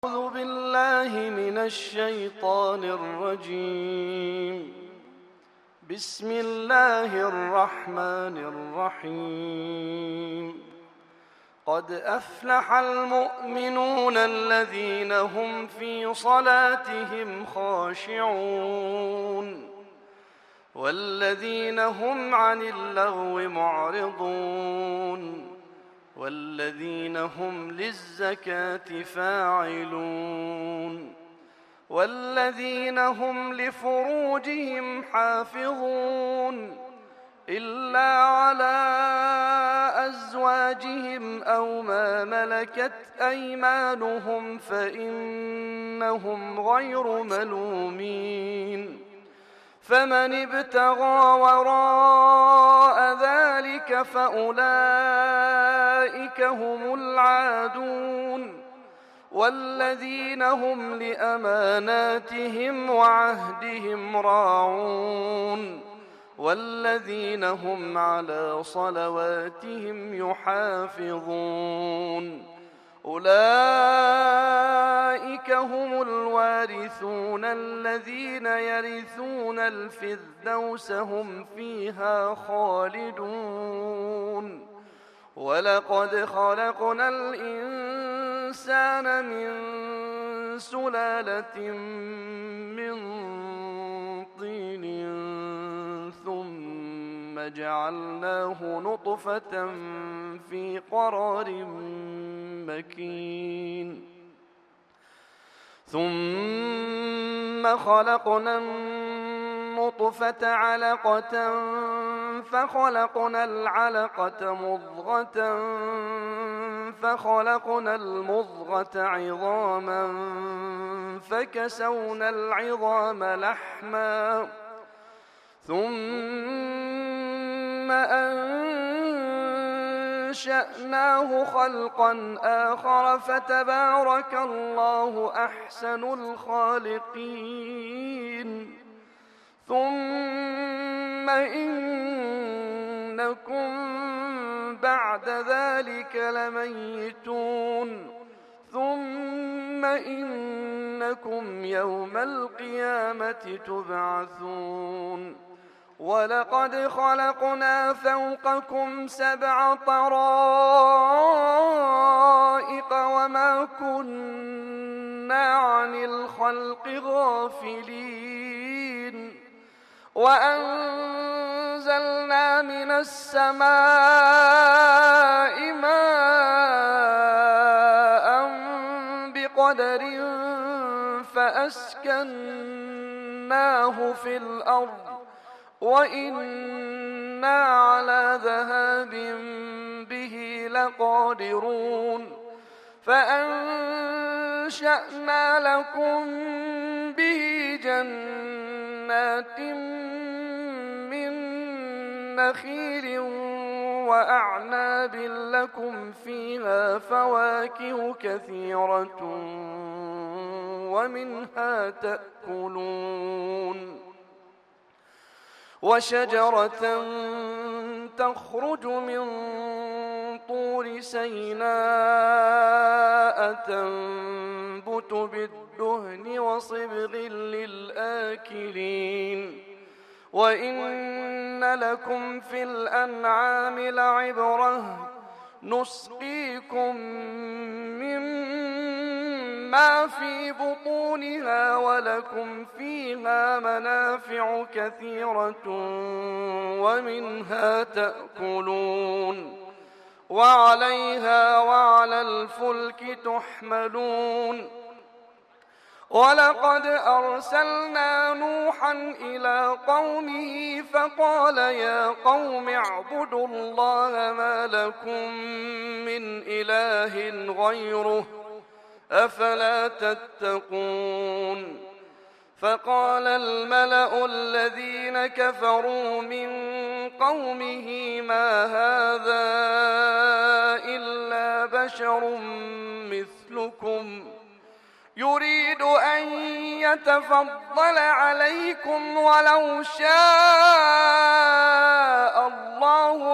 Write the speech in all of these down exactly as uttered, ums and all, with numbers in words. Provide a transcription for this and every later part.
أعوذ بالله من الشيطان الرجيم. بسم الله الرحمن الرحيم. قد أفلح المؤمنون الذين هم في صلاتهم خاشعون والذين هم عن اللغو معرضون والذين هم للزكاة فاعلون والذين هم لفروجهم حافظون إلا على أزواجهم أو ما ملكت أيمانهم فإنهم غير ملومين. فمن ابتغى وراء ذلك فأولئك هم العادون والذين هم لأماناتهم وعهدهم راعون والذين هم على صلواتهم يحافظون. أولئك هم الوارثون الذين يرثون الفردوس هم فيها خالدون. ولقد خلقنا الإنسان من سلالة من طين ثم جعلناه نطفة في قرار مكين ثم خلقنا النطفة علقة فخلقنا العلقة مضغة فخلقنا المضغة عظاما فكسونا العظام لحما ثم أنشأناه خلقا آخر فتبارك الله أحسن الخالقين. ثم إنكم بعد ذلك لميتون ثم إنكم يوم القيامة تبعثون. ولقد خلقنا فوقكم سبع طرائق وما كنا عن الخلق غافلين. وأنزلنا من السماء ماء بقدر فأسكناه في الأرض وإنا على ذهاب به لقادرون. فأنشأنا لكم به جنات من نخيل وأعناب لكم فيها فواكه كثيرة ومنها تأكلون. وشجرة تخرج من طور سيناء تنبت بالدهن وصبغ للآكلين. وإن لكم في الأنعام لعبرة نسقيكم مما في بطونها ولكم فيها منافع كثيرة ومنها تأكلون وعليها وعلى الفلك تحملون. ولقد أرسلنا نوحا إلى قومه فقال يا قوم اعبدوا الله ما لكم من إله غيره أفلا تتقون. فقال الملأ الذين كفروا من قومه ما هذا إلا بشر مثلكم يريد أن يتفضل عليكم ولو شاء الله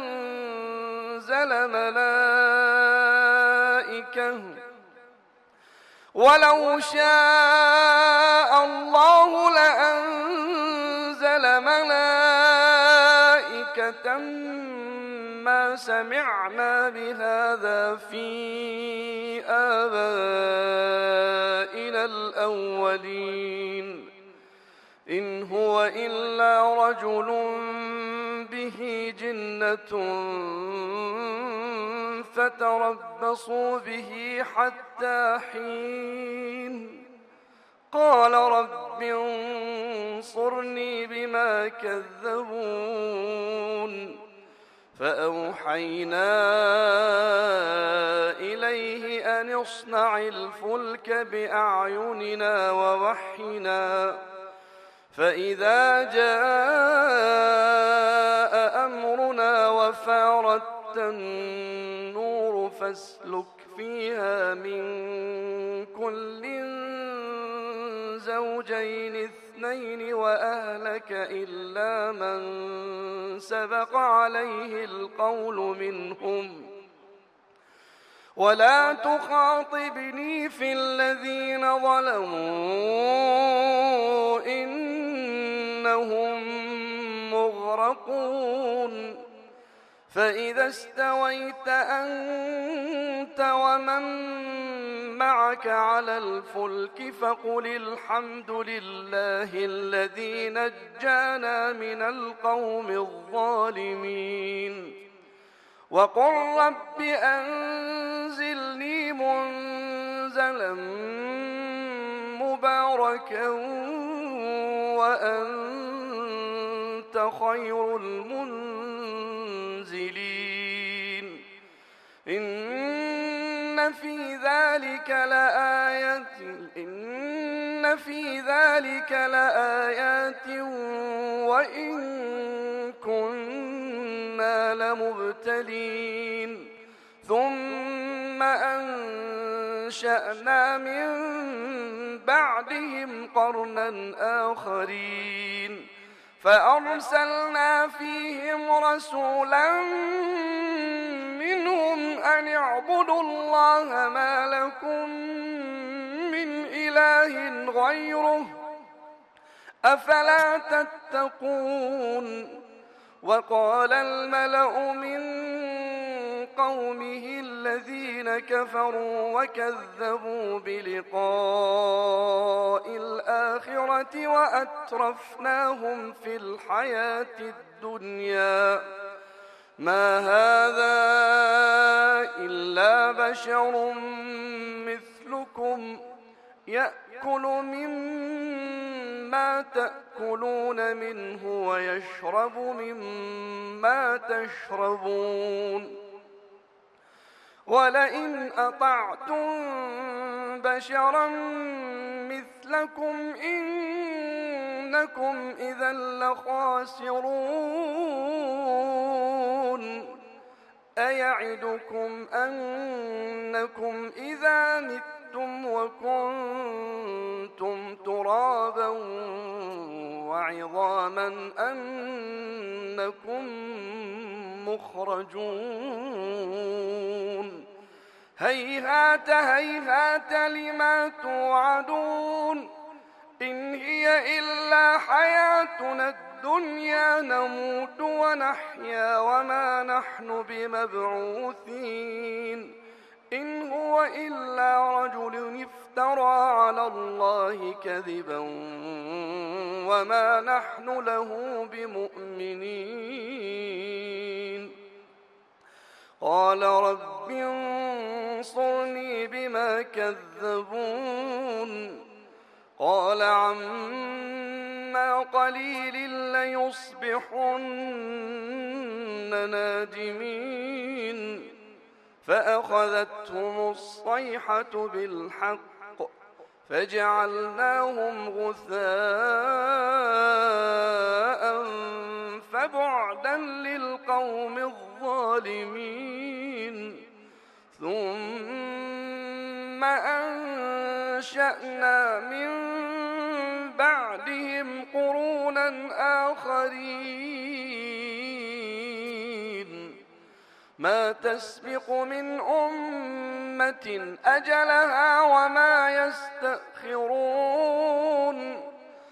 لأنزل ملائكة ولو شاء الله لأنزل ملائكة ما سمعنا بهذا في آبائنا الأولين إن هو إلا رجل به جنة فتربصوا به حتى حين قال رب انصرني بما كذبون فأوحينا إليه أن اصنع الفلك بأعيننا ووحينا فإذا جاء أمرنا وفارت النور فاسلك فيها من كل زوجين اثنين وأهلك إلا من سبق عليه القول منهم ولا تخاطبني في الذين ظلموا إنهم مغرقون فإذا استويت أنت ومن معك على الفلك فقل الحمد لله الذي نجانا من القوم الظالمين وقل رب أنزلني منزلا مباركا وأنت خير المنزلين إن في ذلك لآية إن في ذلك لآيات وإن كنا لمبتلين ثم أنشأنا من بعدهم قرنا آخرين فأرسلنا فيهم رسولا منهم أن اعبدوا الله ما لكم من إله غيره أفلا تتقون وقال الملأ من قومه الذين كفروا وكذبوا بلقاء الآخرة وأترفناهم في الحياة الدنيا ما هذا إلا بشر مثلكم يأكل مما تأكلون منه ويشرب مما تشربون ولئن أطعتم بشرا مثلكم إنكم إذا لخاسرون أيعدكم أنكم إذا متم وكنتم ترابا وعظاما أنكم مخرجون هيهات هيهات لما توعدون إن هي إلا حياتنا الدنيا نموت ونحيا وما نحن بمبعوثين إن هو إلا رجل افترى على الله كذبا وما نحن له بمؤمنين قال رب انصرني بما كذبون قال عما قليل ليصبحن نادمين فأخذتهم الصيحة بالحق فجعلناهم غثاء فبعدا للقوم الظالمين ثم أنشأنا من بعدهم قرونا آخرين ما تسبق من أمة أجلها وما يستأخرون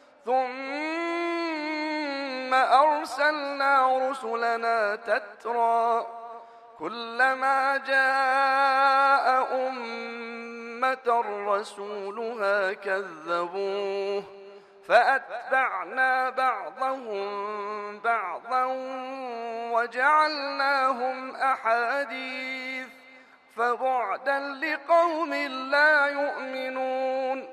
ثم أرسلنا رسلنا تترى كلما جاء أمة رسولها كذبوه فأتبعنا بعضهم بعضا وجعلناهم أحاديث فبعدا لقوم لا يؤمنون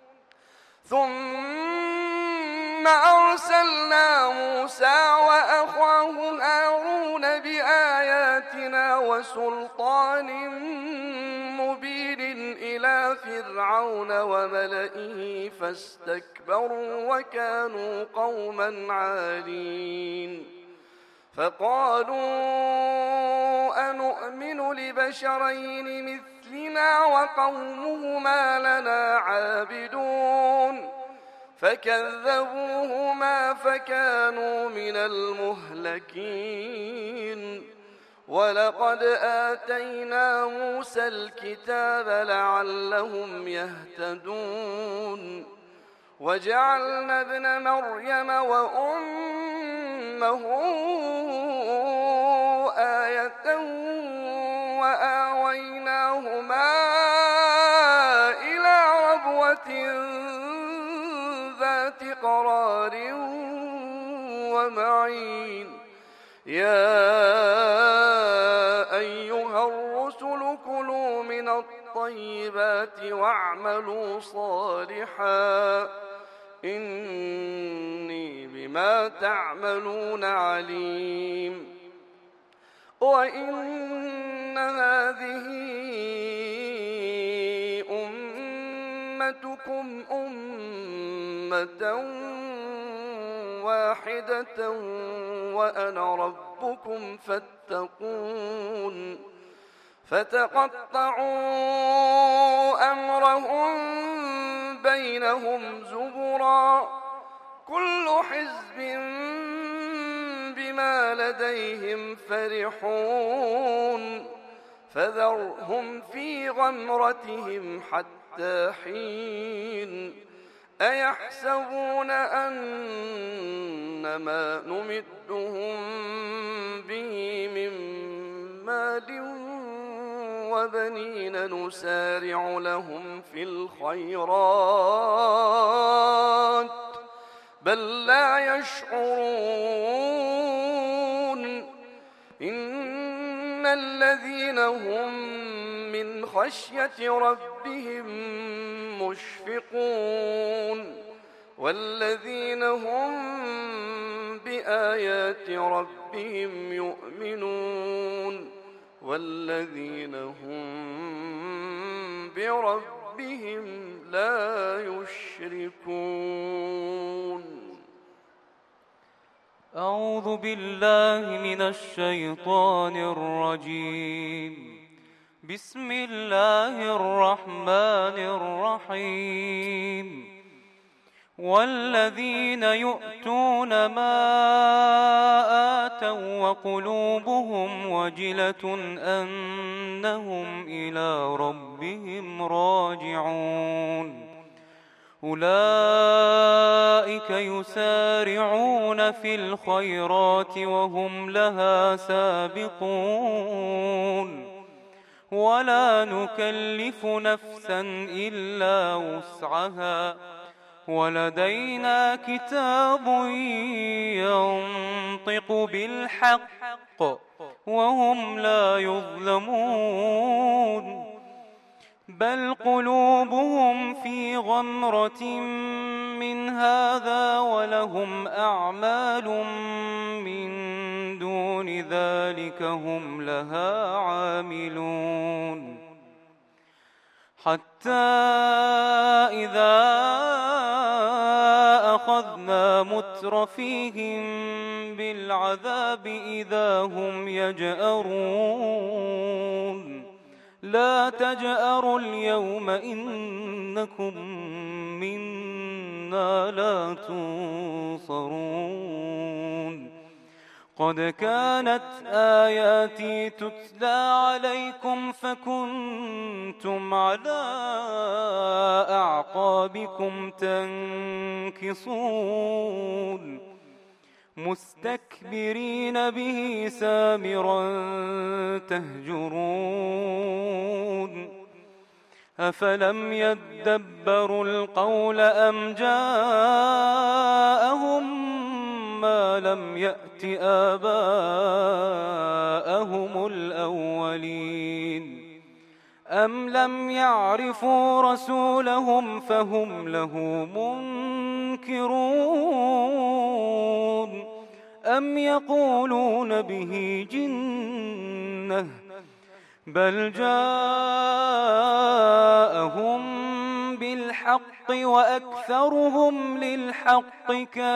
ثم أرسلنا موسى وأخاه هارون بآياتنا وسلطان مبين إلى فرعون وملئه فاستكبروا وكانوا قوما عالين فقالوا أنؤمن لبشرين مثلنا وقومهما لنا عابدون فكذبوهما فكانوا من المهلكين ولقد آتينا موسى الكتاب لعلهم يهتدون وجعلنا ابن مريم وأمه آية وآويناهما إلى ربوة ذات قرار ومعين يا أيها الرسل كلوا من الطيبات واعملوا صالحا إني بما تعملون عليم وإن هذه أمتكم أمة واحدة وأنا ربكم فاتقون فتقطعوا أمرهم بينهم زبرا كل حزب بما لديهم فرحون فذرهم في غمرتهم حتى حين أيحسبون أن ما نمدهم به من مال وبنين نسارع لهم في الخيرات بل لا يشعرون إن الذين هم من خشية ربهم مشفقون والذين هم بآيات ربهم يؤمنون والذين هم بربهم لا يشركون. أعوذ بالله من الشيطان الرجيم. بسم الله الرحمن الرحيم. والذين يؤتون ما آتوا وقلوبهم وجلة أنهم إلى ربهم راجعون أولئك يسارعون في الخيرات وهم لها سابقون ولا نكلف نفسا إلا وسعها ولدينا كتاب ينطق بالحق وهم لا يظلمون بل قلوبهم في غمرة من هذا ولهم أعمال من دون ذلك هم لها عاملون حتى إذا أخذنا مترفيهم بالعذاب إذا هم يجأرون لا تجأروا اليوم إنكم منا لا تنصرون قد كانت آياتي تتلى عليكم فكنتم على أعقابكم تنكصون مستكبرين به سامرا تهجرون أفلم يدبروا القول أم جاءهم ما لم يأت آباءهم الأولين أم لم يعرفوا رسولهم فهم له منكرون أم يقولون به جنة بل جاءهم بالحق وأكثرهم للحق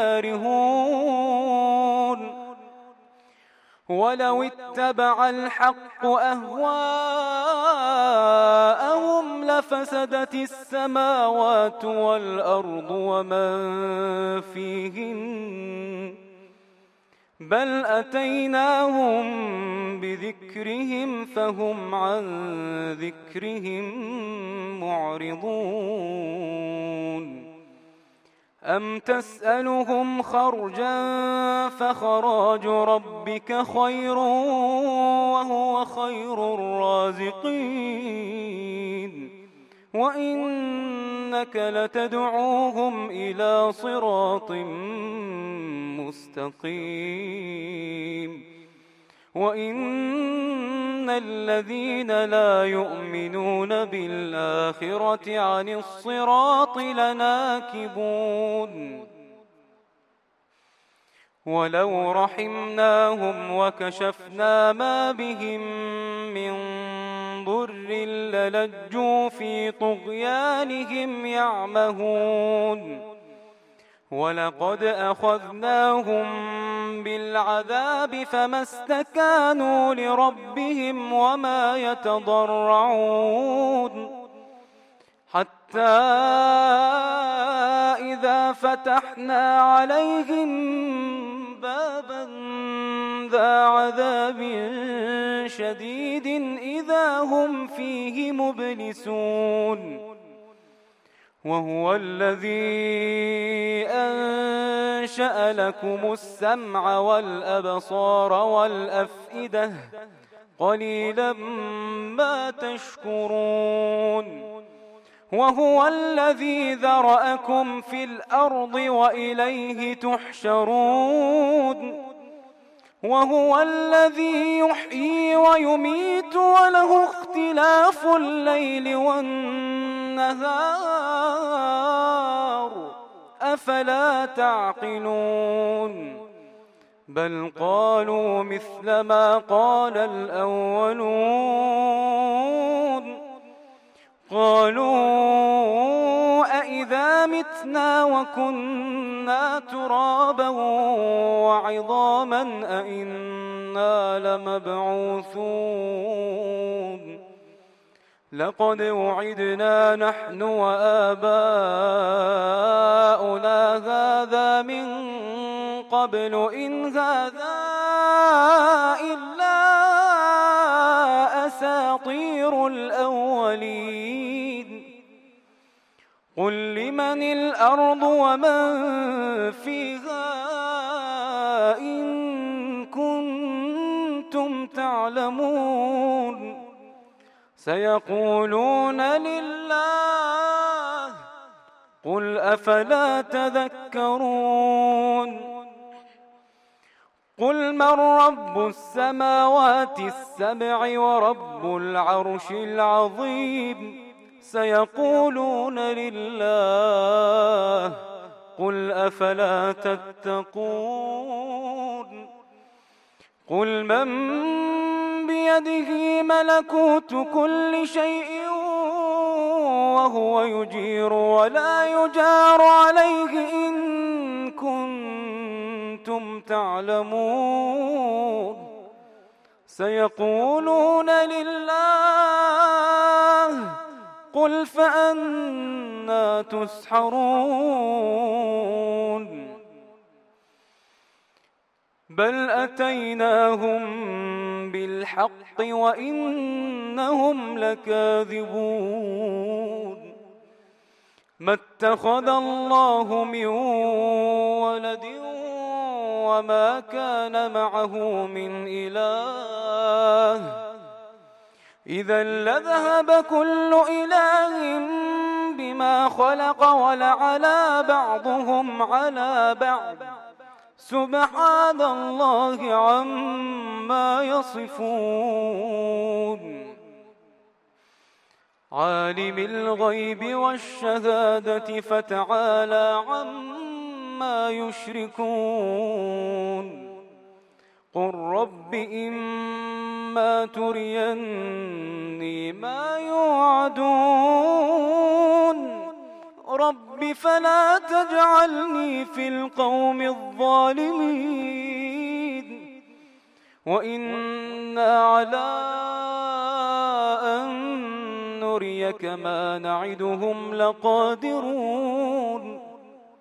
كارهون ولو اتبع الحق أهواءهم لفسدت السماوات والأرض ومن فيهن بل أتيناهم بذكرهم فهم عن ذكرهم معرضون أم تسألهم خرجا فخراج ربك خير وهو خير الرازقين وإنك لتدعوهم إلى صراط مستقيم وإن الذين لا يؤمنون بالآخرة عن الصراط لناكبون ولو رحمناهم وكشفنا ما بهم من ضر للجوا في طغيانهم يعمهون ولقد أخذناهم بالعذاب فما استكانوا لربهم وما يتضرعون حتى إذا فتحنا عليهم بابا ذا عذاب شديد إذا هم فيه مبلسون وهو الذي أنشأ لكم السمع والأبصار والأفئدة قليلا ما تشكرون وهو الذي ذرأكم في الأرض وإليه تحشرون وهو الذي يحيي ويميت وله اختلاف الليل والنهار أفلا تعقلون بل قالوا مثل ما قال الأولون قالوا أإذا متنا وكنا ترابا وعظاما أإنا لمبعوثون لقد وعدنا نحن وآباؤنا هذا من قبل إن هذا إلا أساطير الأولين قل لمن الأرض ومن فيها إن كنتم تعلمون سيقولون لله قل أفلا تذكرون قل من رب السماوات السبع ورب العرش العظيم سيقولون لله قل أفلا تتقون قل من بيده ملكوت كل شيء وهو يجير ولا يجار عليه إن كنتم تعلمون سيقولون لله قل فأنى تسحرون بل أتيناهم بالحق وإنهم لكاذبون ما اتخذ الله من ولد وما كان معه من إله إذا لذهب كل إله بما خلق ولعلى بعضهم على بعض سبحان الله عما يصفون عالم الغيب والشهادة فتعالى عما يشركون قل رب إما تريني ما يوعدون رب فلا تجعلني في القوم الظالمين وإنا على أن نريك ما نعدهم لقادرون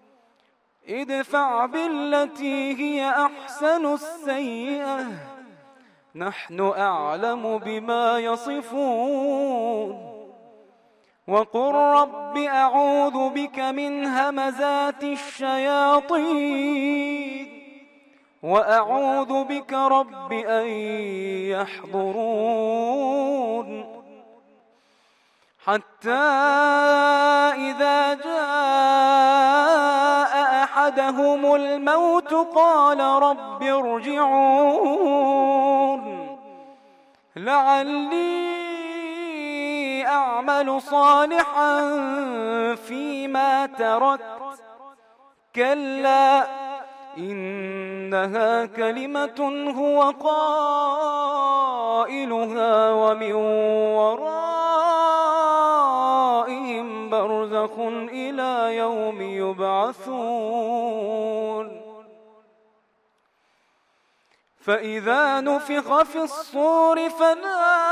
ادفع بالتي هي أحسن السيئة نحن أعلم بما يصفون وقل رب أعوذ بك من همزات الشياطين وأعوذ بك رب أن يحضرون حتى إذا جاء أحدهم الموت قال رب ارجعون لعلي أعمل صالحا فيما تركت كلا إنها كلمة هو قائلها ومن ورائهم برزخ إلى يوم يبعثون فإذا نفخ في الصور فلا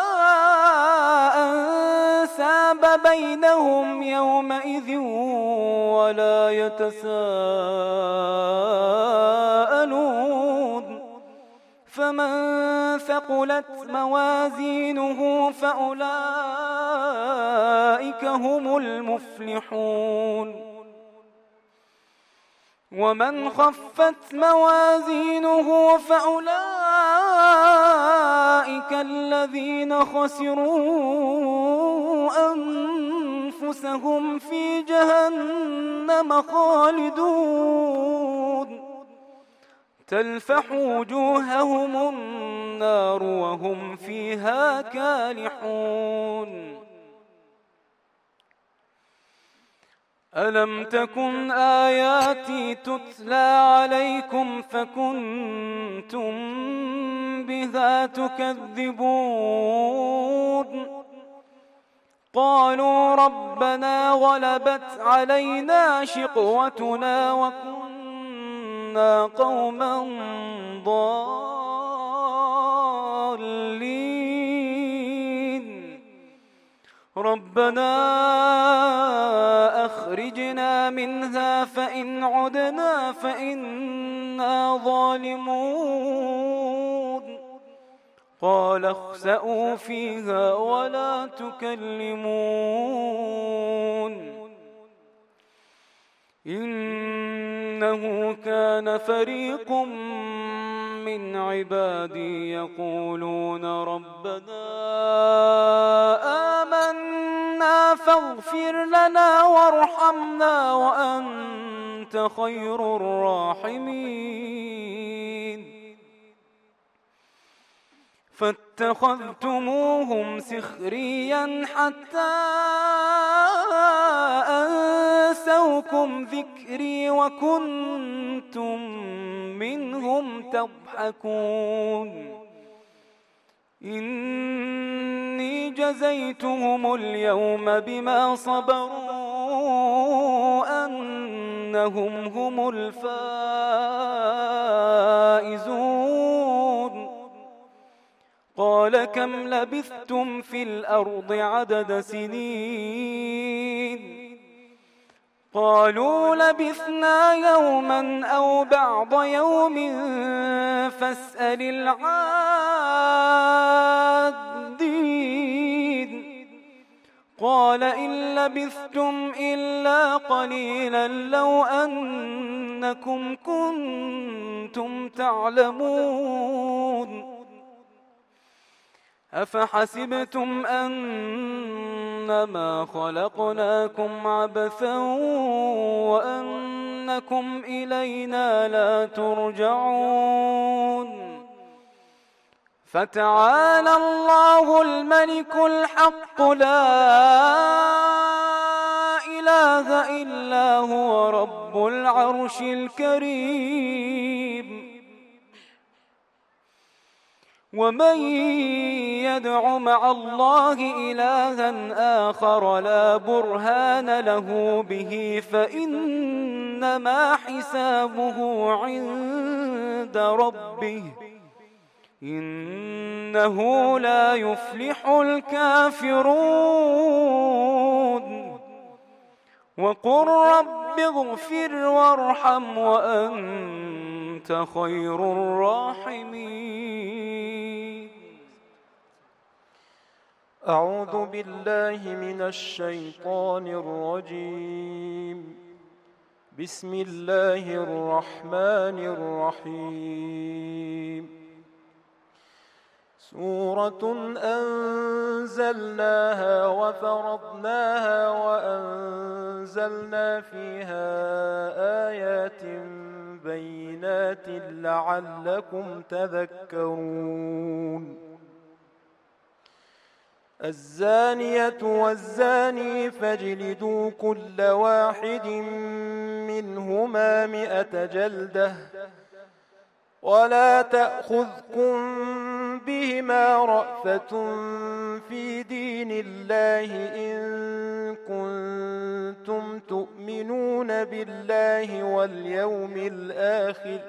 أنساب بينهم يومئذ ولا يتساءلون فمن ثقلت موازينه فأولئك هم المفلحون ومن خفت موازينه فأولئك الذين خسروا أنفسهم في جهنم خالدون تلفح وجوههم النار وهم فيها كالحون ألم تكن آياتي تتلى عليكم فكنتم بها تكذبون قالوا ربنا غلبت علينا شقوتنا وكنا قوما ضالين ربنا أخرجنا منها فإن عدنا فإنا ظالمون قال اخسئوا فيها ولا تكلمون إنه كان فريق من عبادي يقولون ربنا آمنا فاغفر لنا وارحمنا وأنت خير الراحمين فاتخذتموهم سخريا حتى أنسوكم ذكري وكنتم منهم تضحكون إني جزيتهم اليوم بما صبروا أنهم هم الفائزون قال كم لبثتم في الأرض عدد سنين قالوا لبثنا يوما أو بعض يوم فاسأل العادين قال إن لبثتم إلا قليلا لو أنكم كنتم تعلمون أفحسبتم أنما خلقناكم عبثا وأنكم إلينا لا ترجعون فتعالى الله الملك الحق لا إله إلا هو رب العرش الكريم ومن يدع مع الله إلها آخر لا برهان له به فإنما حسابه عند ربه إنه لا يفلح الكافرون وقل رب اغفر وارحم وأنت خير الراحمين. أعوذ بالله من الشيطان الرجيم. بسم الله الرحمن الرحيم. سورة أنزلناها وفرضناها وأنزلنا فيها آيات بينات لعلكم تذكرون. الزانية والزاني فاجلدوا كل واحد منهما مئة جلدة ولا تأخذكم بهما رأفة في دين الله إن كنتم تؤمنون بالله واليوم الآخر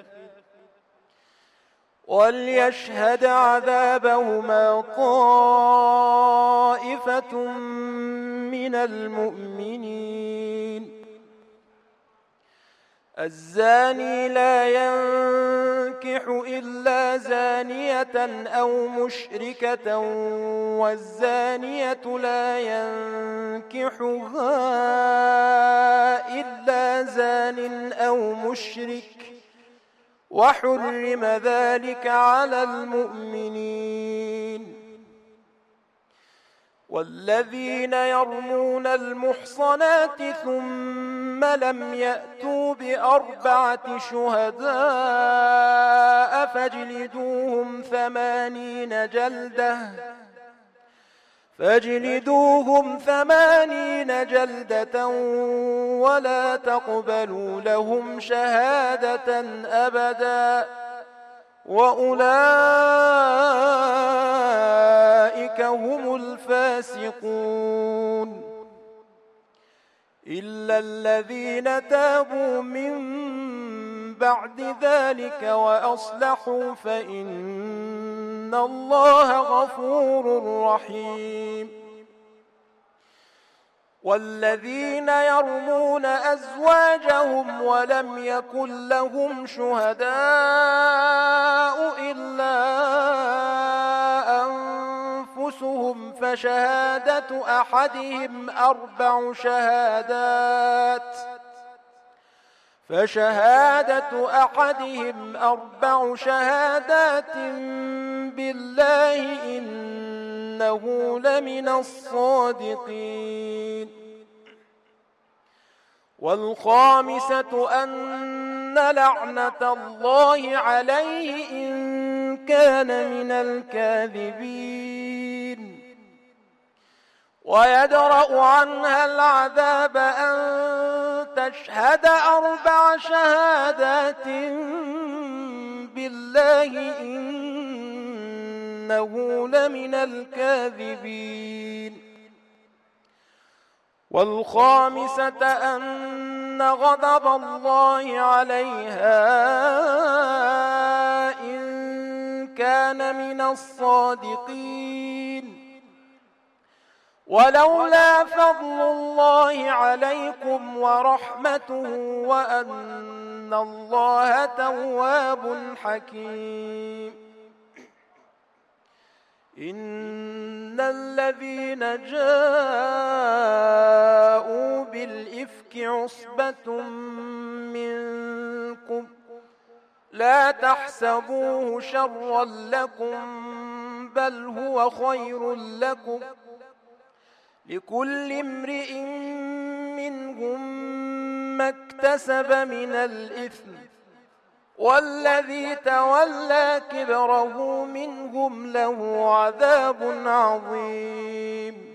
وليشهد عذابهما طائفة من المؤمنين. الزاني لا ينكح إلا زانية أو مشركة والزانية لا ينكحها إلا زان أو مشرك وحرم ذلك على المؤمنين. والذين يرمون المحصنات ثم لم يأتوا بأربعة شهداء فاجلدوهم ثمانين جلدة فاجلدوهم ثمانين جلدة ولا تقبلوا لهم شهادة أبدا وأولئك هم الفاسقون. إلا الذين تابوا من بعد ذلك وأصلحوا فإن الله غفور رحيم. والذين يرمون أزواجهم ولم يكن لهم شهداء إلا أنفسهم فشهادة أحدهم أربع شهادات فشهادة أحدهم أربع شهادات بالله إنه لمن الصادقين. والخامسة أن لعنة الله عليه إن كان من الكاذبين. ويدرأ عنها العذاب أن تشهد أربع شهادات بالله إنه لمن الكاذبين. والخامسة أن غضب الله عليها إن كان من الصادقين. ولولا فضل الله عليكم ورحمته وأن الله تواب حكيم. إن الذين جاءوا بالإفك عصبة منكم لا تحسبوه شرا لكم بل هو خير لكم لكل امرئ منهم ما اكتسب من الإثم والذي تولى كبره منهم له عذاب عظيم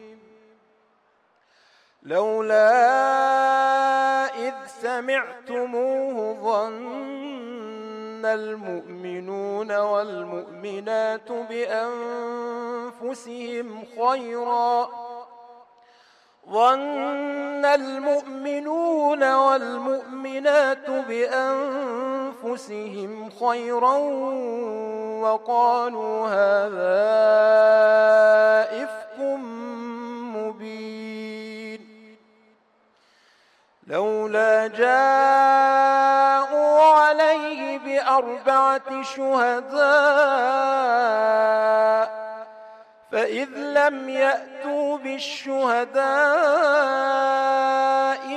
لولا إذ سمعتموه ظن المؤمنون والمؤمنات بأنفسهم خيرا ظن المؤمنون والمؤمنات بأنفسهم خيرا وقالوا هذا إفك مبين لولا جاءوا عليه بأربعة شهداء فإذ لم يأتوا بالشهداء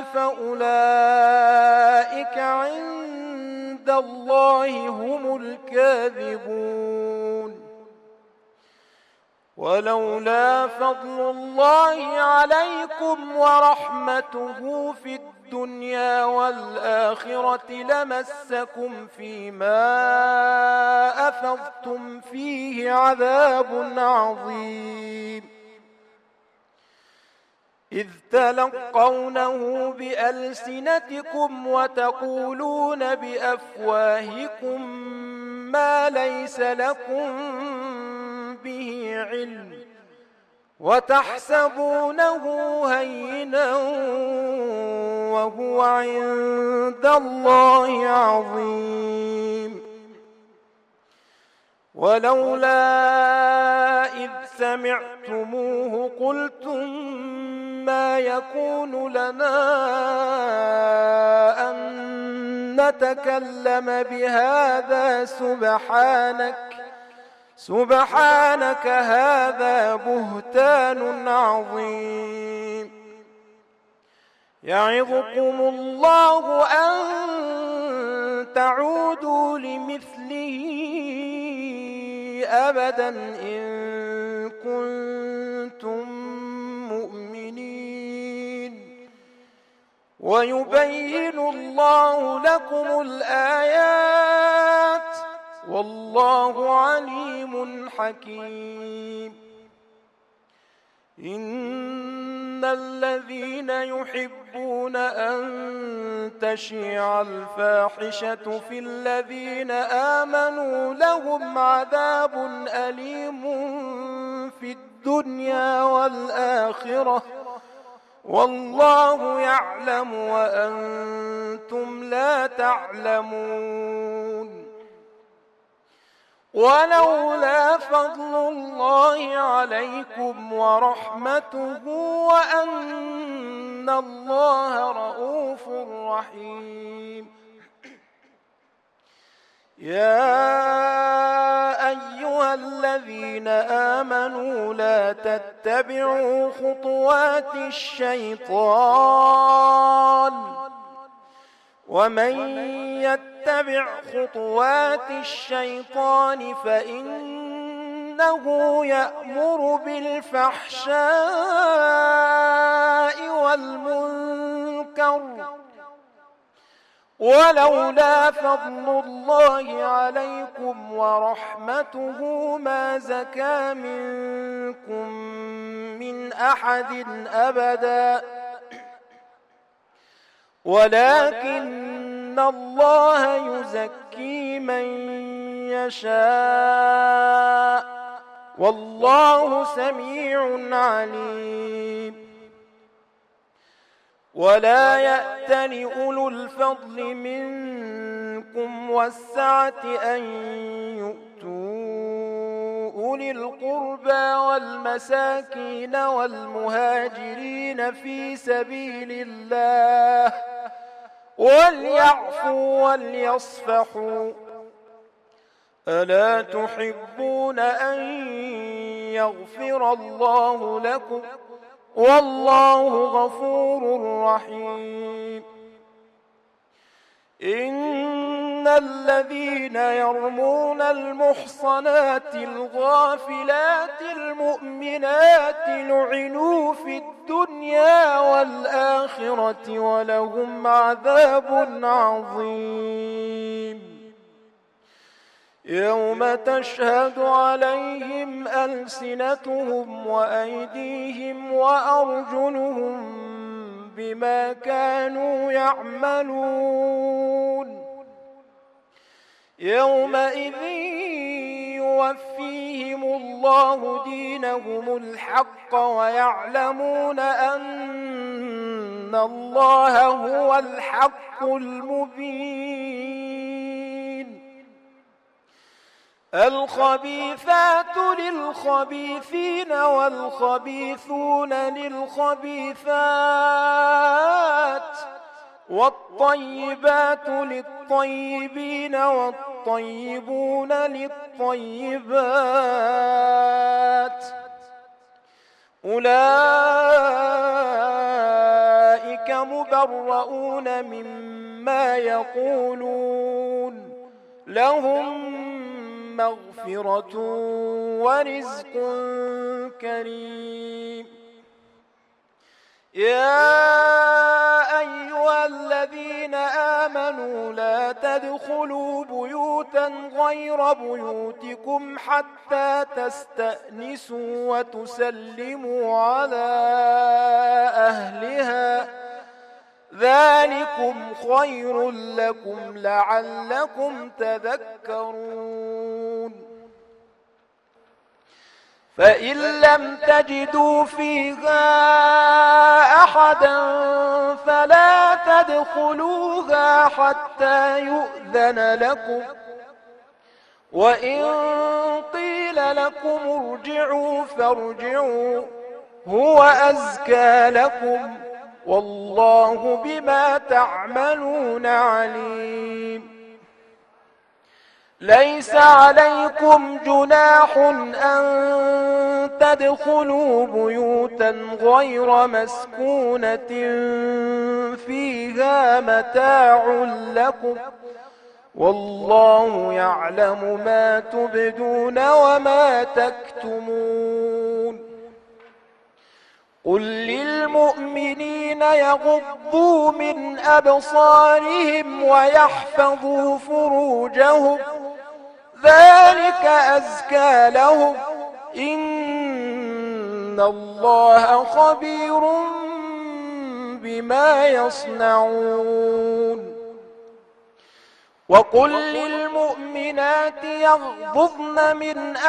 فأولئك عند الله هم الكاذبون ولولا فضل الله عليكم ورحمته في الدنيا والآخرة لمسكم فيما أفضتم فيه عذاب عظيم إذ تلقونه بألسنتكم وتقولون بأفواهكم ما ليس لكم به علم وتحسبونه هينا وهو عند الله عظيم ولولا إذ سمعتموه قلتم ما يكون لنا أن نتكلم بهذا سبحانك سبحانك هذا بهتان عظيم يعظكم الله أن تعودوا لمثله أبدا إن كنتم مؤمنين ويبين الله لكم الآيات والله عليم حكيم إن الذين يحبون أن تشيع الفاحشة في الذين آمنوا لهم عذاب أليم في الدنيا والآخرة والله يعلم وأنتم لا تعلمون ولولا فضل الله عليكم ورحمته وأن الله رؤوف رحيم يا أيها الذين آمنوا لا تتبعوا خطوات الشيطان ومن يتبع خطوات الشيطان فإنه يأمر بالفحشاء والمنكر ولولا فضل الله عليكم ورحمته ما زكى منكم من أحد أبدا ولكن الله يزكي من يشاء والله سميع عليم ولا يأتل أولو الفضل منكم والسعة أن يؤتوا أولي القربى والمساكين والمهاجرين في سبيل الله وليعفوا وليصفحوا ألا تحبون أن يغفر الله لكم والله غفور رحيم إن الذين يرمون المحصنات الغافلات المؤمنات لعنوا في الدنيا والآخرة ولهم عذاب عظيم يوم تشهد عليهم ألسنتهم وأيديهم وأرجلهم بما كانوا يعملون يومئذ يوفيهم الله دينهم الحق ويعلمون أن الله هو الحق المبين الخبيثات للخبيثين والخبيثون للخبيثات والطيبات للطيبين والطيبون للطيبات أولئك مبرؤون مما يقولون لهم مغفرة ورزق كريم يا أيها الذين آمنوا لا تدخلوا بيوتا غير بيوتكم حتى تستأنسوا وتسلموا على أهلها ذلكم خير لكم لعلكم تذكرون فإن لم تجدوا فيها أحدا فلا تدخلوها حتى يؤذن لكم وإن قيل لكم ارجعوا فارجعوا هو أزكى لكم والله بما تعملون عليم ليس عليكم جناح أن تدخلوا بيوتا غير مسكونة فيها متاع لكم والله يعلم ما تبدون وما تكتمون قل للمؤمنين يغضوا من أبصارهم ويحفظوا فروجهم ذلك أزكى لهم إن الله خبير بما يصنعون وقل للمؤمنات يغضضن من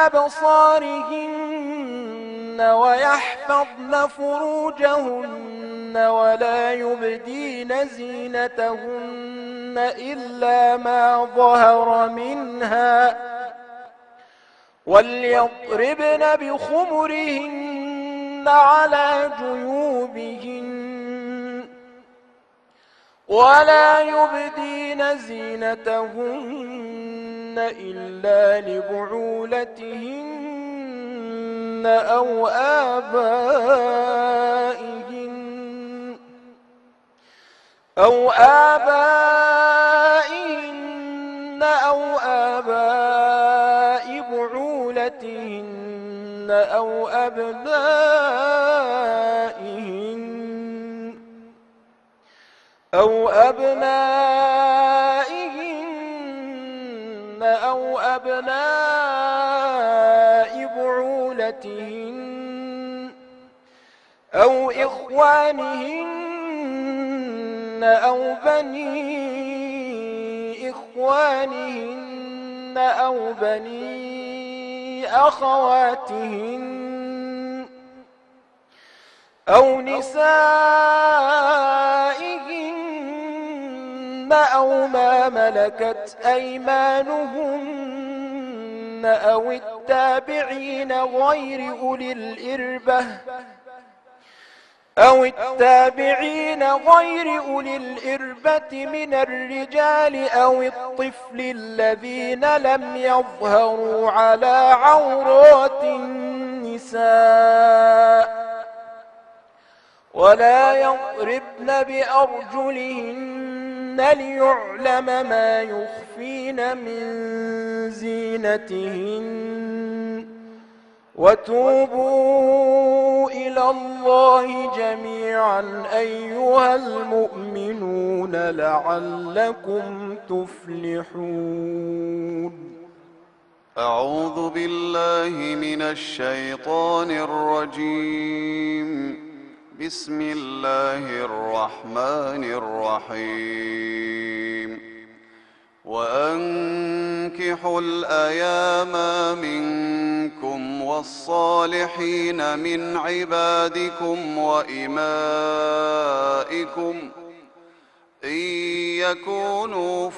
أبصارهن ويحفظن فروجهن ولا يبدين زينتهن إلا ما ظهر منها وليضربن بخمرهن على جيوبهن ولا يبدين زينتهن إلا لبعولتهن أو آبائهن أو آبائهن أو آباء بعولتهن أو أبنائهن أو أبنائهن أو أبناء بعولتهن أو إخوانهن أو بني إخوانهن أو بني أخواتهن أو نسائهن أو ما ملكت أيمانهن أو التابعين غير أولي الإربة أو التابعين غير أولي الإربة من الرجال أو الطفل الذين لم يظهروا على عورات النساء ولا يضربن بأرجلهن ليعلم ما يخفين من زينتهن وتوبوا إلى الله جميعا أيها المؤمنون لعلكم تفلحون. أعوذ بالله من الشيطان الرجيم. بسم الله الرحمن الرحيم. وأنكحوا الأيام منكم والصالحين من عبادكم وإمائكم إن يكونوا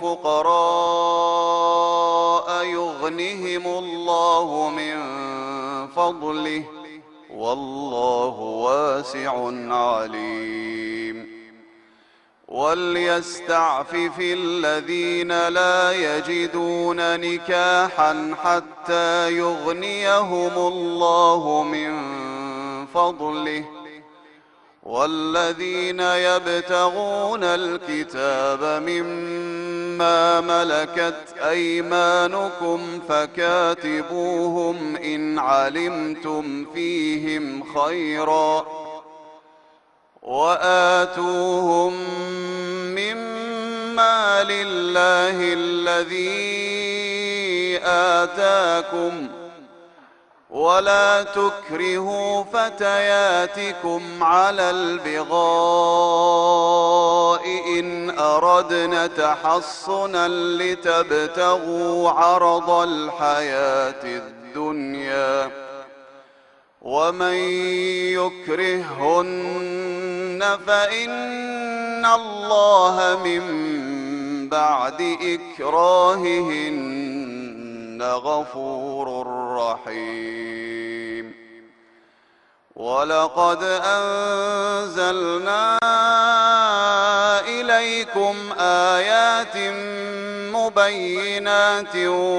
فقراء يغنهم الله من فضله والله واسع عليم. وليستعفف الذين لا يجدون نكاحا حتى يغنيهم الله من فضله والذين يبتغون الكتاب مما ملكت أيمانكم فكاتبوهم إن علمتم فيهم خيرا وآتوهم مما لله الذي آتاكم ولا تكرهوا فتياتكم على البغاء إن أردنا تحصنا لتبتغوا عرض الحياة الدنيا ومن يكرههن فإن الله من بعد إكراههن غفور رحيم. ولقد أنزلنا إليكم آيات مبينات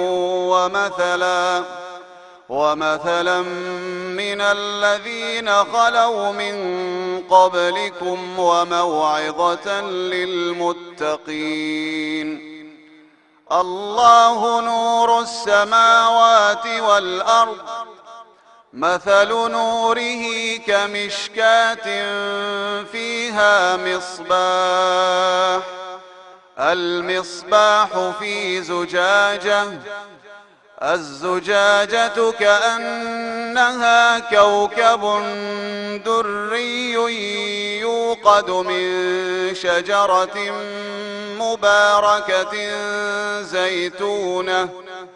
ومثلا ومثلا من الذين خلوا من قبلكم وموعظة للمتقين. الله نور السماوات والأرض مثل نوره كمشكاة فيها مصباح المصباح في زجاجة الزجاجة كأنها كوكب دري يوقد من شجرة مباركة زيتونة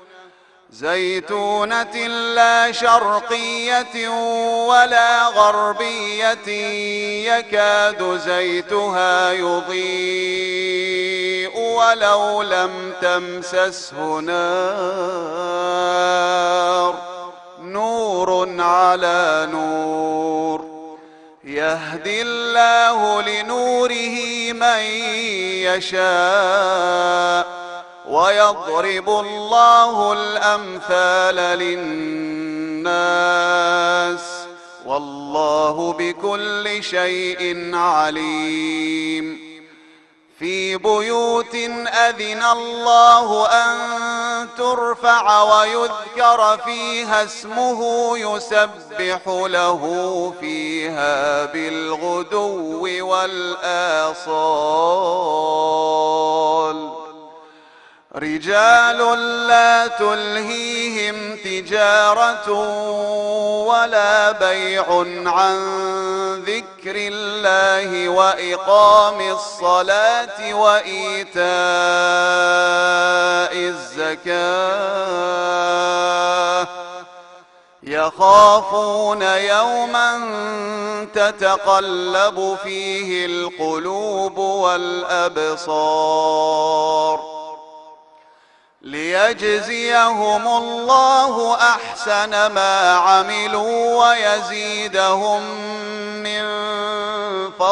زيتونة لا شرقية ولا غربية يكاد زيتها يضيء ولو لم تمسسه نار نور على نور يهدي الله لنوره من يشاء ويضرب الله الأمثال للناس والله بكل شيء عليم. في بيوت أذن الله أن ترفع ويذكر فيها اسمه يسبح له فيها بالغدو والآصال رجال لا تلهيهم تجارة ولا بيع عن ذكر الله وإقام الصلاة وإيتاء الزكاة يخافون يوما تتقلب فيه القلوب والأبصار ليجزيهم الله أحسن ما عملوا ويزيدهم من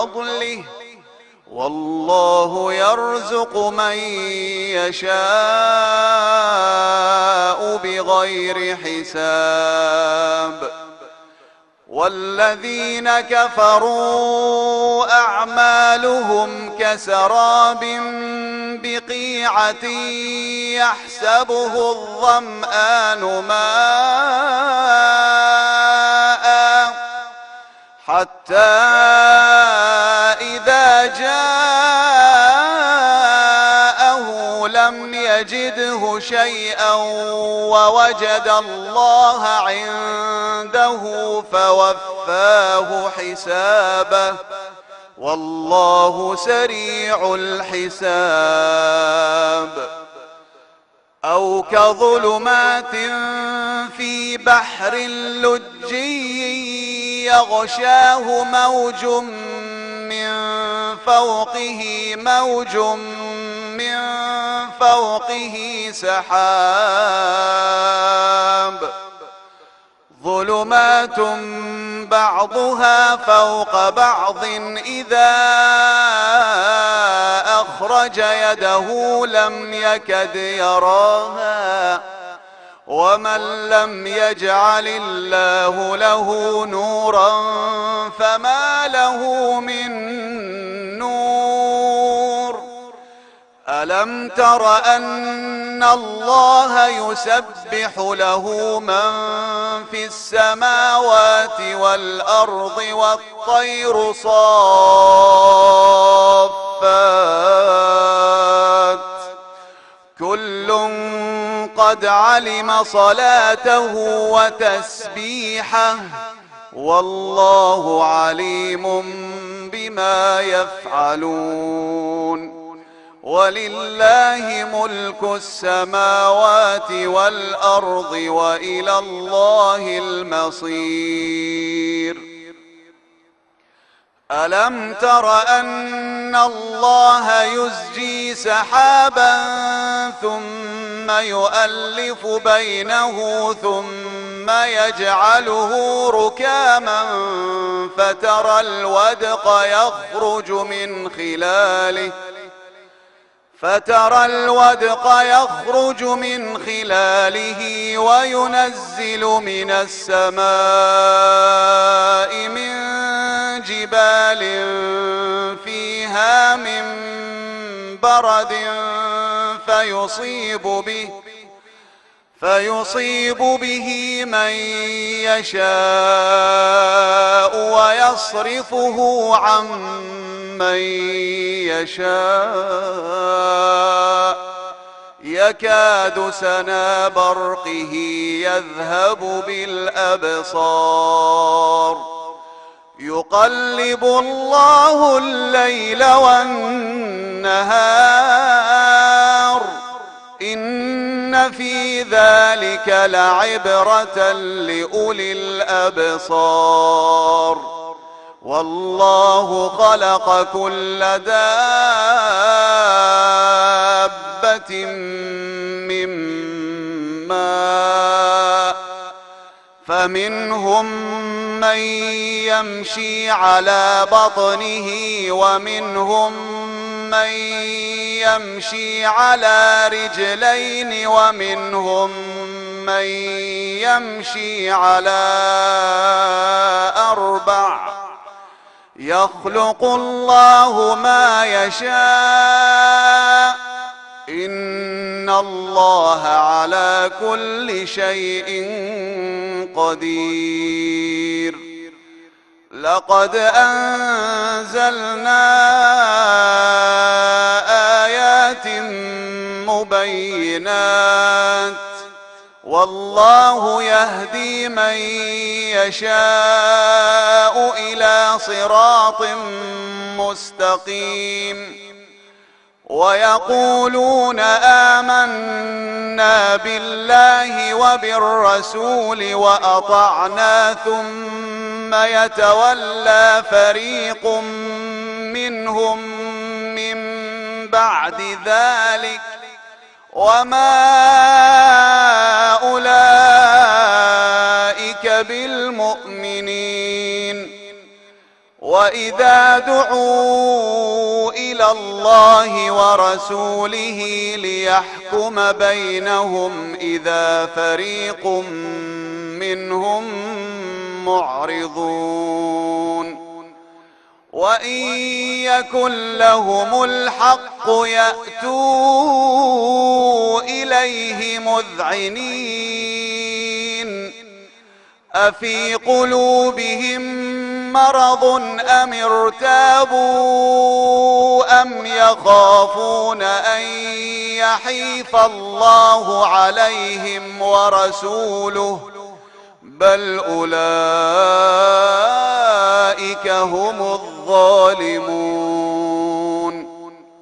فضله والله يرزق من يشاء بغير حساب والذين كفروا أعمالهم كسراب بقيعة يحسبه الظمآن ماء حتى إذا جاءه لم يجده شيئا ووجد الله عنده فوفاه حسابه والله سريع الحساب أو كظلمات في بحر لجي يغشاه موج من فوقه موج من فوقه سحاب ظلمات بعضها فوق بعض إذا أخرج يده لم يكد يراها ومن لم يجعل الله له نورا فما له من نور ألم تر أن الله يسبح له من في السماوات والأرض والطير صافات كل قد علم صلاته وتسبيحه والله عليم بما يفعلون ولله ملك السماوات والأرض وإلى الله المصير ألم تر أن الله يزجي سحابا ثم يؤلف بينه ثم يجعله ركاما فترى الودق يخرج من خلاله فترى الودق يخرج من خلاله وينزل من السماء من جبال فيها من برد فيصيب به فيصيب به من يشاء ويصرفه عن من يشاء يكاد سنا برقه يذهب بالأبصار يقلب الله الليل والنهار إن في ذلك لعبرة لأولي الأبصار والله خلق كل دابة من ماء فمنهم من يمشي على بطنه ومنهم من يمشي على رجلين ومنهم من يمشي على أربع يخلق الله ما يشاء إن الله على كل شيء قدير لقد أنزلنا آيات مبينات والله يهدي من يشاء إلى صراط مستقيم ويقولون آمنا بالله وبالرسول وأطعنا ثم يتولى فريق منهم من بعد ذلك وما أولئك بالمؤمنين وإذا دعوا إلى الله ورسوله ليحكم بينهم إذا فريق منهم معرضون وإن يكن لهم الحق يأتوا إليه مذعنين أفي قلوبهم مرض أم ارتابوا أم يخافون أن يحيف الله عليهم ورسوله بل أولئك هم الظالمون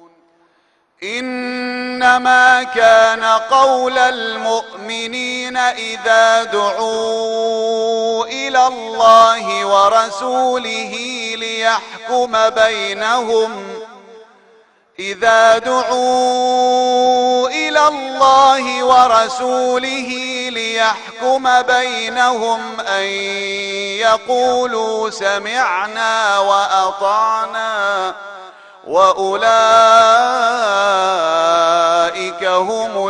إنما كان قول المؤمنين إذا دعوا إلى الله ورسوله ليحكم بينهم إذا دعوا إلى الله ورسوله ليحكم بينهم أن يقولوا سمعنا وأطعنا وأولئك هم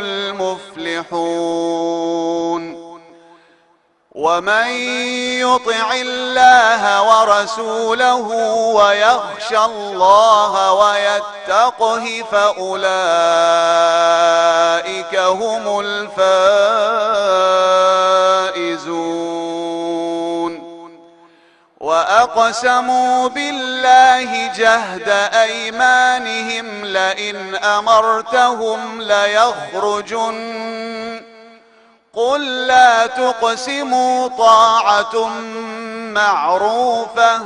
المفلحون ومن يطع الله ورسوله ويخشى الله ويتقه فأولئك هم الفائزون وأقسموا بالله جهد أيمانهم لئن أمرتهم ليخرجن قل لا تقسموا طاعة معروفة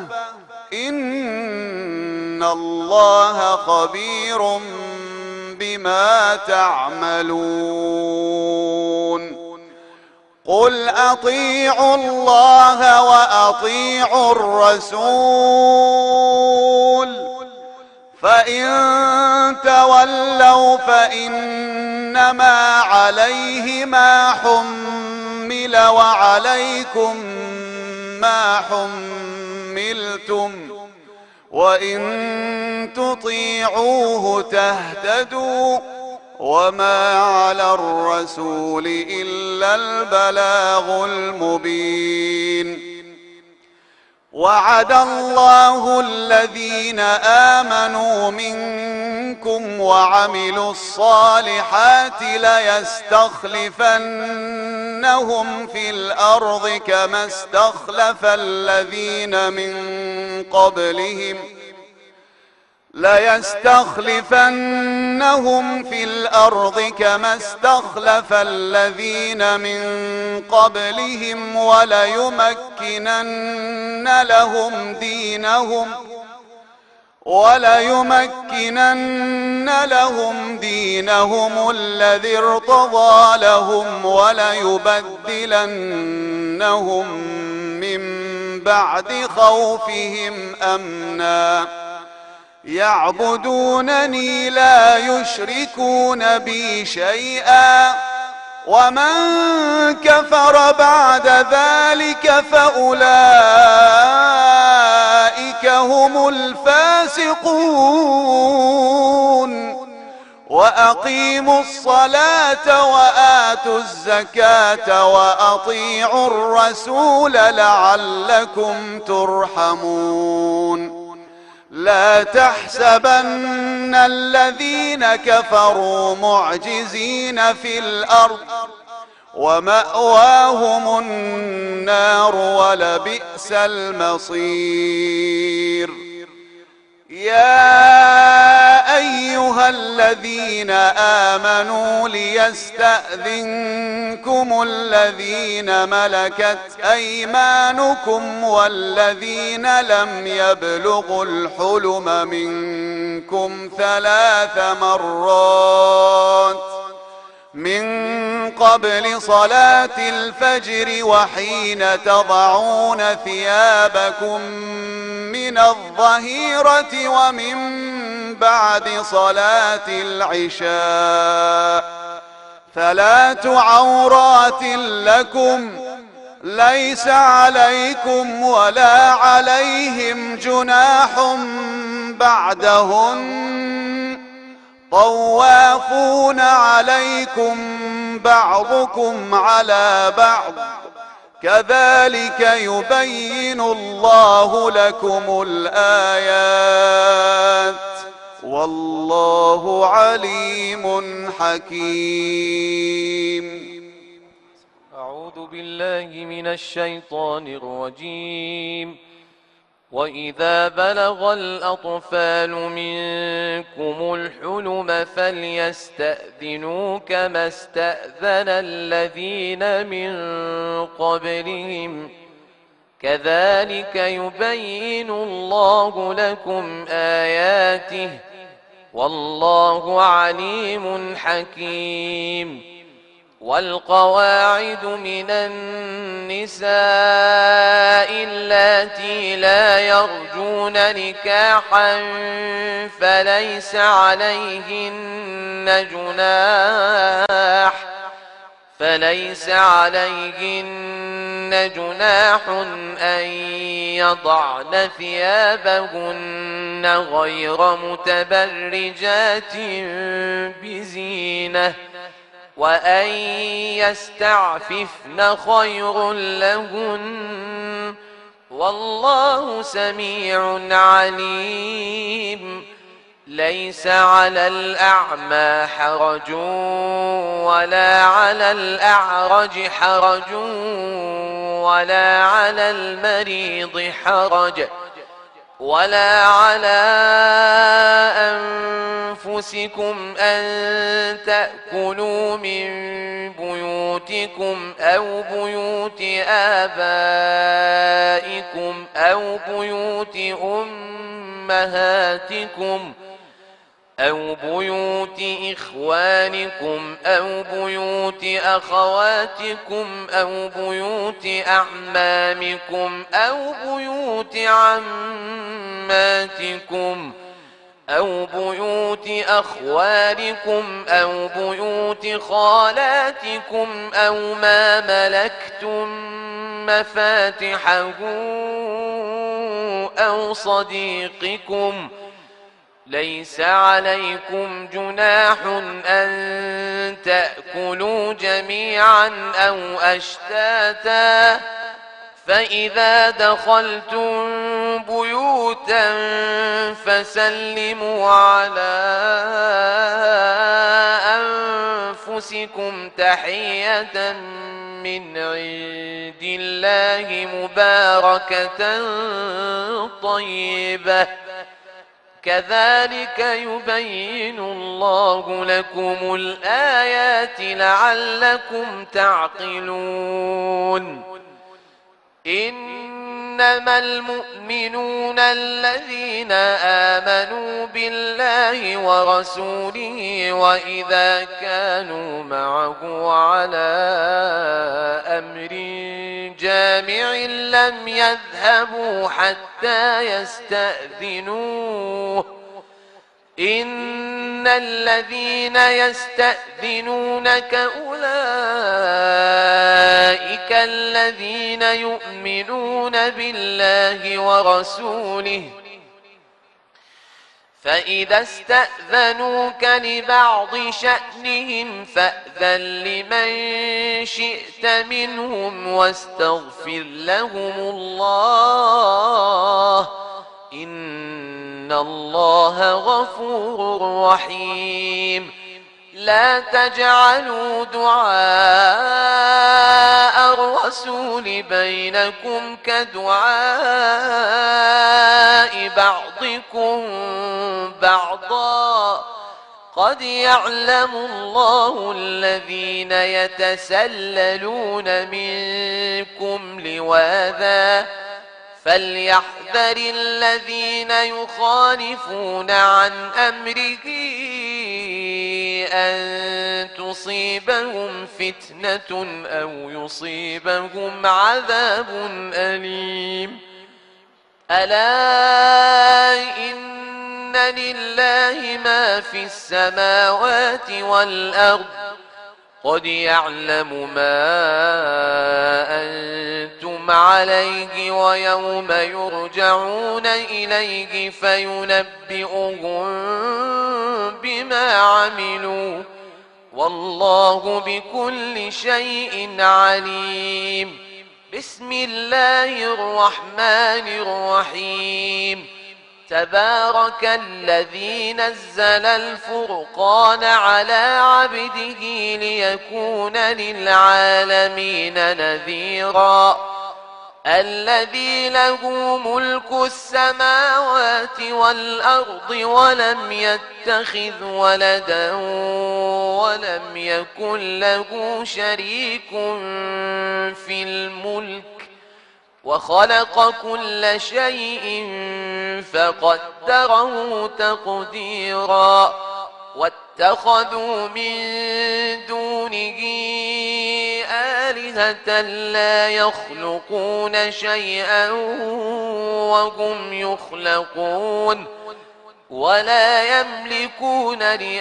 إن الله خبير بما تعملون قل أطيعوا الله وأطيعوا الرسول فإن تولوا فإنما عليه ما حمل وعليكم ما حملتم وإن تطيعوه تهتدوا وما على الرسول إلا البلاغ المبين وعد الله الذين آمنوا منكم وعملوا الصالحات ليستخلفنهم في الأرض كما استخلف الذين من قبلهم ليستخلفنهم في الأرض كما استخلف الذين من قبلهم وليمكنن لهم دينهم وليمكنن لهم دينهم الذي ارتضى لهم وليبدلنهم من بعد خوفهم أمنا يعبدونني لا يشركون بي شيئا ومن كفر بعد ذلك فأولئك هم الفاسقون وأقيموا الصلاة وآتوا الزكاة وأطيعوا الرسول لعلكم ترحمون لا تحسبن الذين كفروا معجزين في الأرض ومأواهم النار ولبئس المصير يا أيها الذين آمنوا ليستأذنكم الذين ملكت أيمانكم والذين لم يبلغوا الحلم منكم ثلاث مرات من قبل صلاة الفجر وحين تضعون ثيابكم من الظهيرة ومن بعد صلاة العشاء ثلاث عورات لكم ليس عليكم ولا عليهم جناح بعدهن طوافون عليكم بعضكم على بعض كذلك يبين الله لكم الآيات والله عليم حكيم. أعوذ بالله من الشيطان الرجيم. وإذا بلغ الأطفال منكم الحلم فليستأذنوا كما استأذن الذين من قبلهم كذلك يبين الله لكم آياته والله عليم حكيم. والقواعد من النساء اللاتي لا يرجون نكاحا فليس عليهن جناح فليس عليهن جناح أن يضعن ثيابهن غير متبرجات بزينة وأن يستعففن خير لهن والله سميع عليم. ليس على الأعمى حرج ولا على الأعرج حرج ولا على المريض حرج ولا على أنفسكم أن تأكلوا من بيوتكم أو بيوت آبائكم أو بيوت أمهاتكم أو بيوت إخوانكم أو بيوت أخواتكم أو بيوت أعمامكم أو بيوت عماتكم أو بيوت أخوالكم أو بيوت خالاتكم أو ما ملكتم مفاتحه أو صديقكم. ليس عليكم جناح أن تأكلوا جميعا أو أشتاتا فإذا دخلتم بيوتا فسلموا على أنفسكم تحية من عند الله مباركة طيبة كذلك يبين الله لكم الآيات لعلكم تعقلون. إنما المؤمنون الذين آمنوا بالله ورسوله وإذا كانوا معه على أمر جامع لم يذهبوا حتى يستأذنوه. إن الذين يستأذنونك أولئك الذين يؤمنون بالله ورسوله فإذا استأذنوك لبعض شأنهم فأذن لمن شئت منهم واستغفر لهم الله إن الله غفور رحيم. لا تجعلوا دعاء الرسول بينكم كدعاء بعضكم بعضا قد يعلم الله الذين يتسللون منكم لواذا فليحذر الذين يخالفون عن أمره أن تصيبهم فتنة أو يصيبهم عذاب أليم. ألا إن لله ما في السماوات والأرض قد يعلم ما أنتم عليه ويوم يرجعون إليه فينبئهم بما عملوا والله بكل شيء عليم. بسم الله الرحمن الرحيم. تبارك الذي نزل الفرقان على عبده ليكون للعالمين نذيرا. الذي له ملك السماوات والأرض ولم يتخذ ولدا ولم يكن له شريك في الملك وخلق كل شيء فقدره تقديرا. واتخذوا من دونه آلهة لا يخلقون شيئا وهم يخلقون ولا يملكون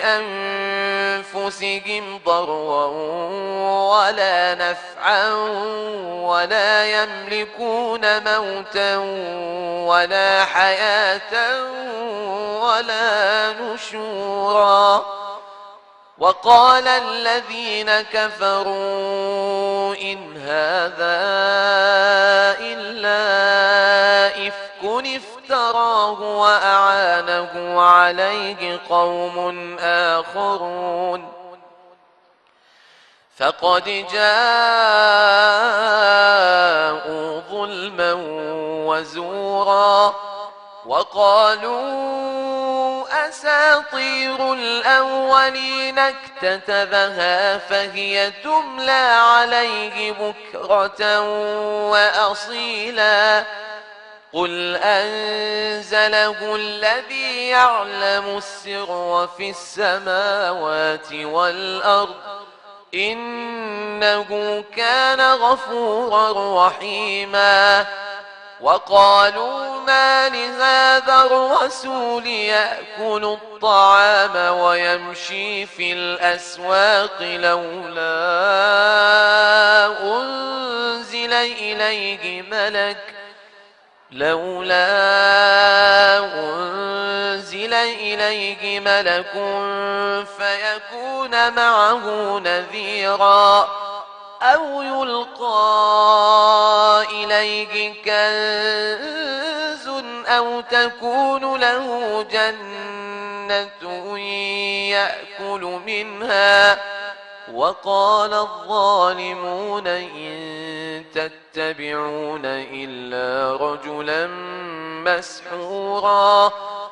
لأنفسهم ضرا ولا نفعا ولا يملكون موتا ولا حياة ولا نشورا. وقال الذين كفروا إن هذا إلا إفك افتراه وأعانه عليه قوم آخرون فقد جاءوا ظلما وزورا. وقالوا أساطير الأولين اكتتبها فهي تملى عليه بكرة وأصيلا. قل أنزله الذي يعلم السر في السماوات والأرض إنه كان غفورا رحيما. وقالوا ما لهذا الرسول يأكل الطعام ويمشي في الأسواق لولا أنزل إليه ملك لولا أنزل إليه ملك فيكون معه نذيرا أو يلقى إليه كنز أو تكون له جنة يأكل منها. وقال الظالمون إن تتبعون إلا رجلا مسحورا.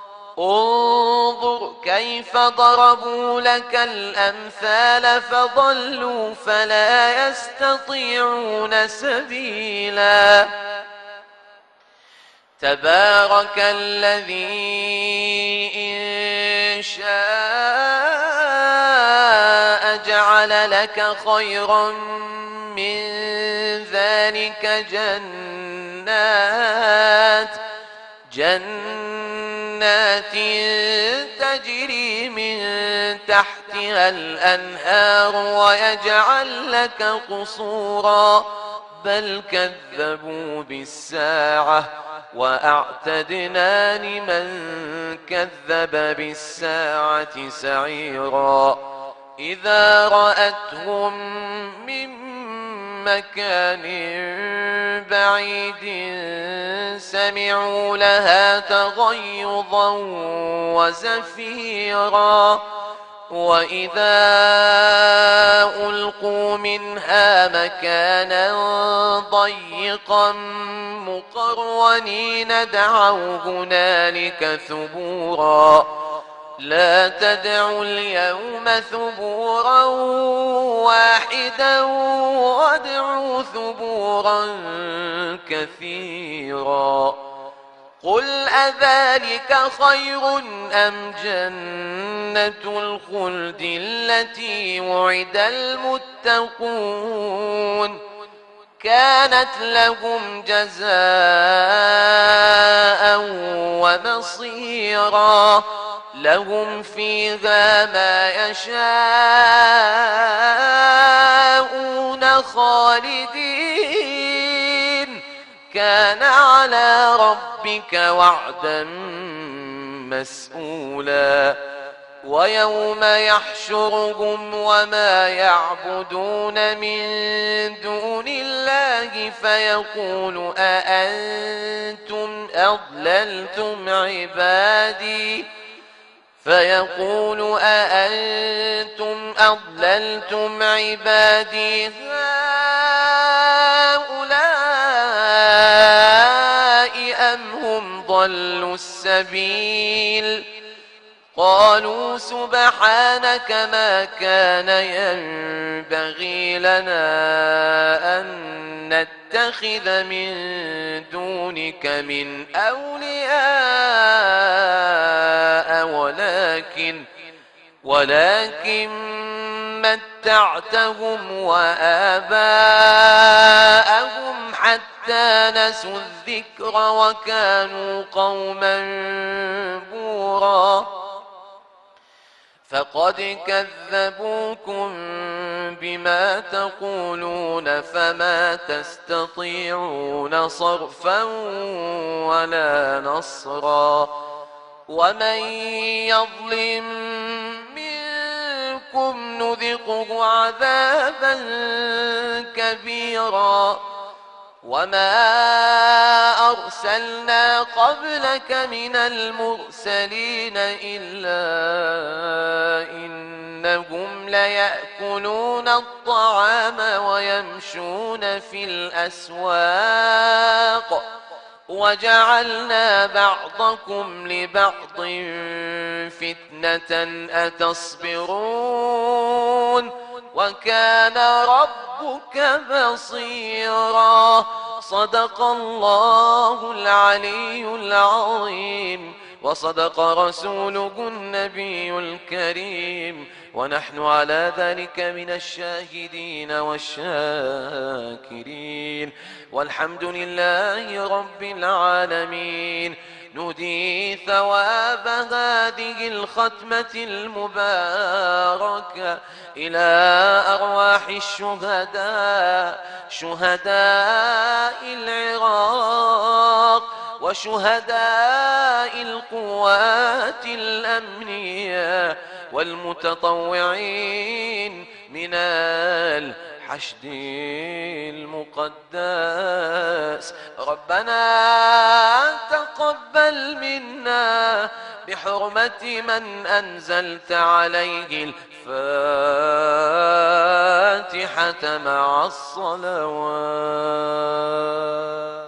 انظر كيف ضربوا لك الأمثال فضلوا فلا يستطيعون سبيلا. تبارك الذي إن شاء جعل لك خيرا من ذلك جنات جنات تجري من تحتها الأنهار ويجعل لك قصورا بل كذبوا بالساعة وأعتدنا لمن كذب بالساعة سعيرا. إذا رأتهم من مكان بعيد سمعوا لها تغيظا وزفيرا. وإذا ألقوا منها مكانا ضيقا مقرنين دعوا هنالك ثبورا. لا تدعوا اليوم ثبورا واحدا وادعوا ثبورا كثيرا. قل أذلك خير أم جنة الخلد التي وعد المتقون كانت لهم جزاء ومصيرا لهم فيها ما يشاءون خالدين كان على ربك وعدا مسئولا ويوم يحشرهم وما يعبدون من دون الله فيقول أأنتم أضللتم عبادي فيقول أأنتم أضللتم عبادي هؤلاء أم هم ضلوا السبيل قالوا سبحانك ما كان ينبغي لنا أن نتخذ من دونك من أولياء ولكن ولكن متعتهم وآباءهم حتى نسوا الذكر وكانوا قوما بورا فقد كذبوكم بما تقولون فما تستطيعون صرفا ولا نصرا ومن يظلم منكم نذقه عذابا كبيرا وما أرسلنا قبلك من المرسلين إلا إنهم ليأكلون الطعام ويمشون في الأسواق وجعلنا بعضكم لبعض فتنة أتصبرون وكان ربك بصيرا صدق الله العلي العظيم وصدق رسوله النبي الكريم ونحن على ذلك من الشاهدين والشاكرين والحمد لله رب العالمين نهدي ثواب هذه الختمة المباركة إلى أرواح الشهداء شهداء العراق وشهداء القوات الأمنية والمتطوعين من الحشد المقدس ربنا تقبل منا بحرمة من أنزلت عليه الفاتحة مع الصلوات.